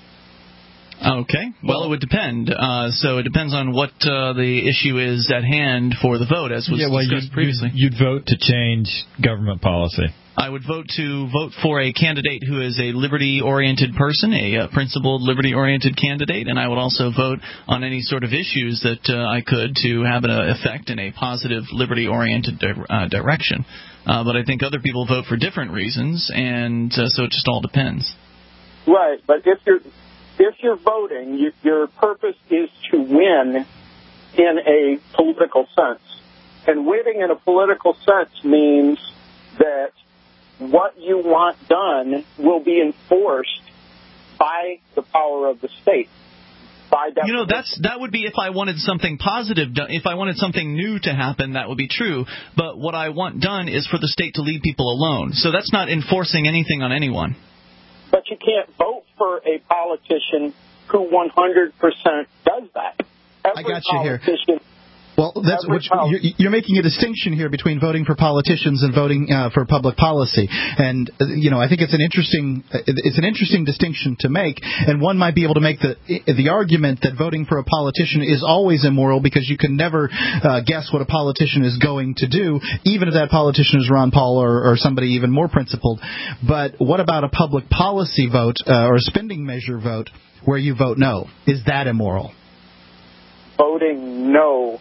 Okay. Well, it would depend. Uh, so it depends on what uh, the issue is at hand for the vote, as was yeah, well, discussed you'd, previously. You'd vote to change government policy. I would vote to vote for a candidate who is a liberty-oriented person, a uh, principled, liberty-oriented candidate, and I would also vote on any sort of issues that uh, I could to have an effect in a positive, liberty-oriented di- uh, direction. Uh, but I think other people vote for different reasons, and uh, so it just all depends. Right, but if you're if you're voting, you, your purpose is to win in a political sense, and winning in a political sense means that what you want done will be enforced by the power of the state. By definition. You know, that's that would be if I wanted something positive done. If I wanted something new to happen, that would be true. But what I want done is for the state to leave people alone. So that's not enforcing anything on anyone. But you can't vote for a politician who one hundred percent does that. Every I got you here. Well, that's what you're, you're making a distinction here between voting for politicians and voting uh, for public policy, and uh, you know I think it's an interesting it's an interesting distinction to make, and one might be able to make the the argument that voting for a politician is always immoral because you can never uh, guess what a politician is going to do, even if that politician is Ron Paul or, or somebody even more principled. But what about a public policy vote uh, or a spending measure vote where you vote no? Is that immoral? Voting no.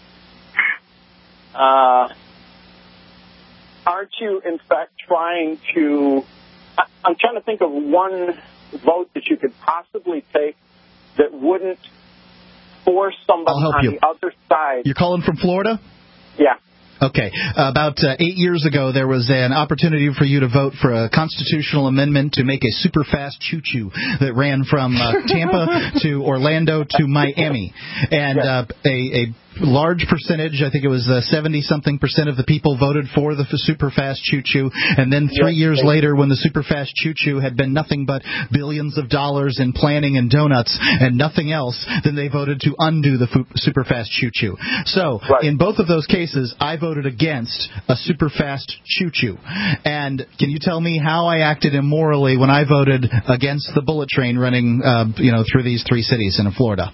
Uh, aren't you, in fact, trying to... I'm trying to think of one vote that you could possibly take that wouldn't force somebody on you. the other side. You're calling from Florida? Yeah. Okay. Uh, about uh, eight years ago, there was an opportunity for you to vote for a constitutional amendment to make a super fast choo-choo that ran from uh, Tampa to Orlando to Miami. And uh, a, a large percentage, I think it was uh, seventy-something percent of the people voted for the f- super fast choo-choo. And then three yes, years later, when the super fast choo-choo had been nothing but billions of dollars in planning and donuts and nothing else, then they voted to undo the f- super fast choo-choo. So right. in both of those cases, I voted against a super fast choo-choo. And can you tell me how I acted immorally when I voted against the bullet train running, uh, you know, through these three cities in Florida?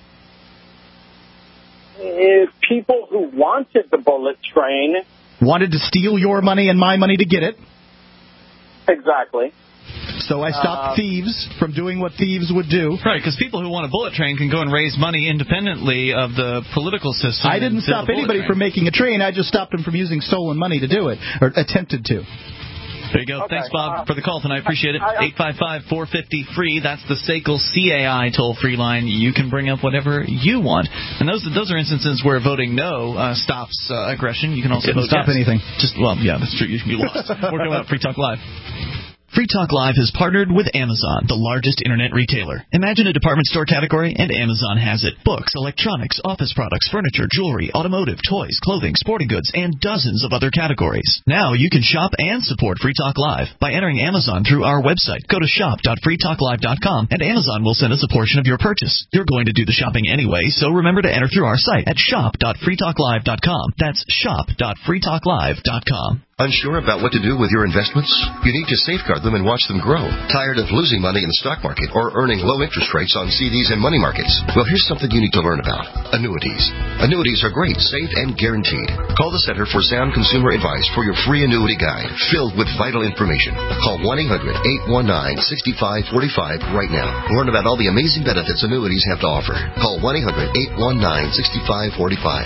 If people who wanted the bullet train wanted to steal your money and my money to get it. Exactly. So I stopped uh, thieves from doing what thieves would do. Right, because people who want a bullet train can go and raise money independently of the political system. I didn't stop anybody train. from making a train. I just stopped them from using stolen money to do it, or attempted to. There you go. Okay. Thanks, Bob, uh, for the call tonight. Appreciate it. eight five five, four five zero, free. That's the S A C L C A I toll-free line. You can bring up whatever you want. And those those are instances where voting no uh, stops uh, aggression. You can also vote stop yes. anything. Just Well, yeah, that's true. You, you lost. We're coming up. Free Talk Live. Free Talk Live has partnered with Amazon, the largest internet retailer. Imagine a department store category, and Amazon has it. Books, electronics, office products, furniture, jewelry, automotive, toys, clothing, sporting goods, and dozens of other categories. Now you can shop and support Free Talk Live by entering Amazon through our website. Go to shop dot free talk live dot com, and Amazon will send us a portion of your purchase. You're going to do the shopping anyway, so remember to enter through our site at shop dot free talk live dot com. That's shop dot free talk live dot com. Unsure about what to do with your investments? You need to safeguard them and watch them grow. Tired of losing money in the stock market or earning low interest rates on C Ds and money markets? Well, here's something you need to learn about. Annuities. Annuities are great, safe, and guaranteed. Call the Center for Sound Consumer Advice for your free annuity guide filled with vital information. Call one eight hundred, eight one nine, six five four five right now. Learn about all the amazing benefits annuities have to offer. Call one eight hundred, eight one nine, six five four five.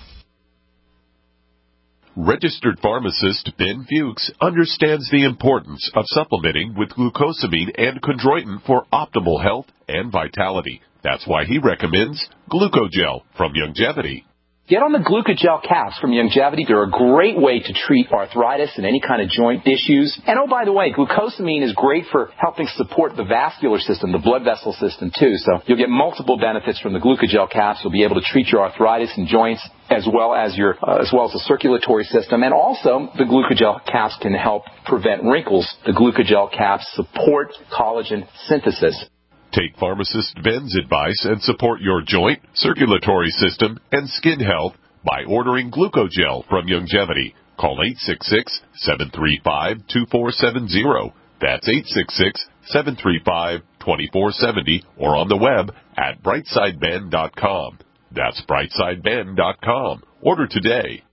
Registered pharmacist Ben Fuchs understands the importance of supplementing with glucosamine and chondroitin for optimal health and vitality. That's why he recommends Glucogel from Youngevity. Get on the Glucogel caps from Youngevity. They're a great way to treat arthritis and any kind of joint issues. And oh, by the way, glucosamine is great for helping support the vascular system, the blood vessel system, too. So you'll get multiple benefits from the Glucogel caps. You'll be able to treat your arthritis and joints as well as your uh, as well as the circulatory system. And also, the Glucogel caps can help prevent wrinkles. The Glucogel caps support collagen synthesis. Take pharmacist Ben's advice and support your joint, circulatory system, and skin health by ordering Glucogel from Youngevity. Call eight six six, seven three five, two four seven zero. That's eight six six, seven three five, two four seven zero or on the web at brightside ben dot com. That's brightside ben dot com. Order today.